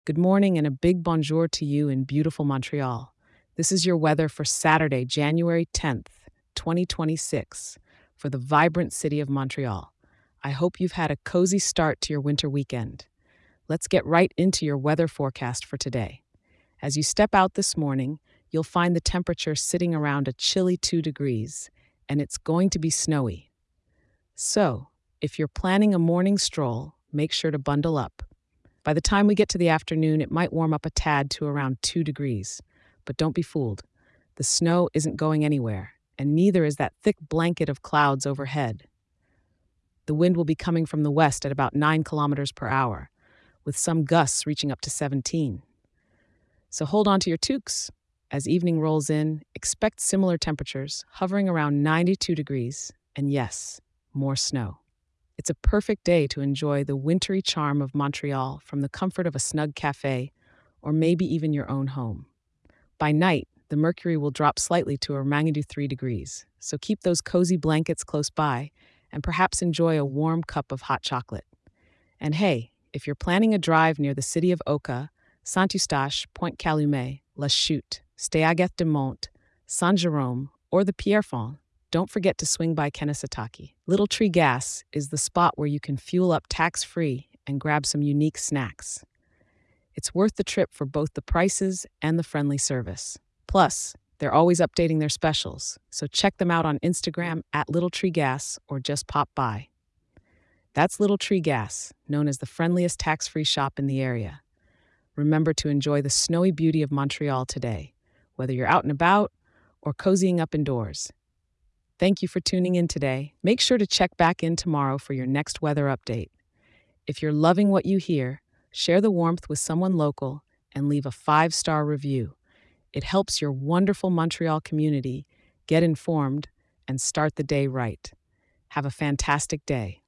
Good morning and a big bonjour to you in beautiful Montreal. This is your weather for Saturday, January 10th, 2026, for the vibrant city of Montreal. I hope you've had a cozy start to your winter weekend. Let's get right into your weather forecast for today. As you step out this morning, you'll find the temperature sitting around a chilly 2 degrees, and it's going to be snowy. So, if you're planning a morning stroll, make sure to bundle up. By the time we get to the afternoon, it might warm up a tad to around 2 degrees. But don't be fooled. The snow isn't going anywhere, and neither is that thick blanket of clouds overhead. The wind will be coming from the west at about 9 kilometers per hour, with some gusts reaching up to 17. So hold on to your toques. As evening rolls in, expect similar temperatures, hovering around 92 degrees, and yes, more snow. It's a perfect day to enjoy the wintry charm of Montreal from the comfort of a snug cafe or maybe even your own home. By night, the mercury will drop slightly to a magnitude 3 degrees, so keep those cozy blankets close by and perhaps enjoy a warm cup of hot chocolate. And hey, if you're planning a drive near the city of Oka, Saint-Eustache, Pointe-Calumet, La Chute, Steaguet-de-Mont, Saint-Jérôme, or the Pierrefonds, don't forget to swing by Kanesatake. Little Tree Gas is the spot where you can fuel up tax-free and grab some unique snacks. It's worth the trip for both the prices and the friendly service. Plus, they're always updating their specials, so check them out on Instagram at Little Tree Gas or just pop by. That's Little Tree Gas, known as the friendliest tax-free shop in the area. Remember to enjoy the snowy beauty of Montreal today, whether you're out and about or cozying up indoors. Thank you for tuning in today. Make sure to check back in tomorrow for your next weather update. If you're loving what you hear, share the warmth with someone local and leave a 5-star review. It helps your wonderful Montreal community get informed and start the day right. Have a fantastic day.